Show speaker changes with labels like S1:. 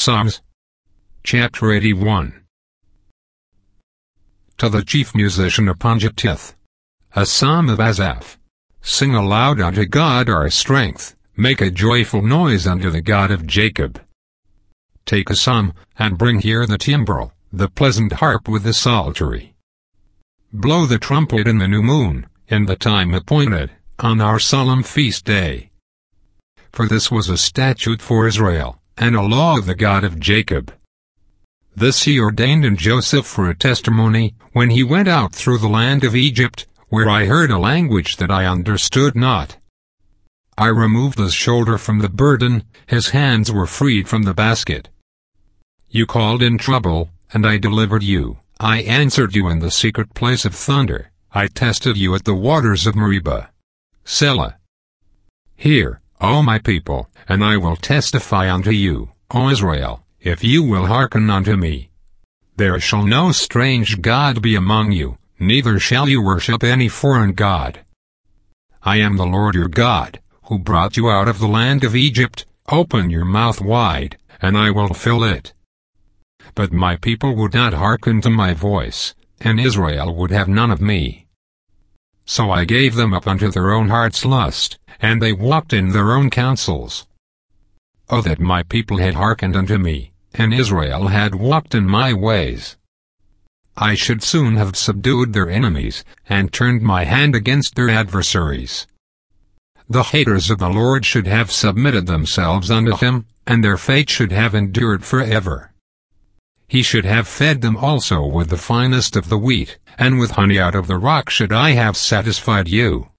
S1: Psalms. Chapter 81. To the chief musician upon Jeduthun. A psalm of Asaph. Sing aloud unto God our strength, make a joyful noise unto the God of Jacob. Take a psalm, and bring here the timbrel, the pleasant harp with the psaltery. Blow the trumpet in the new moon, in the time appointed, on our solemn feast day. For this was a statute for Israel, and a law of the God of Jacob. This he ordained in Joseph for a testimony, when he went out through the land of Egypt, where I heard a language that I understood not. I removed his shoulder from the burden, his hands were freed from the basket. You called in trouble, and I delivered you. I answered you in the secret place of thunder. I tested you at the waters of Meribah. Selah. Hear, O my people, and I will testify unto you, O Israel, if you will hearken unto me. There shall no strange god be among you, neither shall you worship any foreign god. I am the Lord your God, who brought you out of the land of Egypt. Open your mouth wide, and I will fill it. But my people would not hearken to my voice, and Israel would have none of me. So I gave them up unto their own heart's lust, and they walked in their own counsels. Oh, that my people had hearkened unto me, and Israel had walked in my ways! I should soon have subdued their enemies, and turned my hand against their adversaries. The haters of the Lord should have submitted themselves unto him, and their fate should have endured forever. He should have fed them also with the finest of the wheat, and with honey out of the rock should I have satisfied you.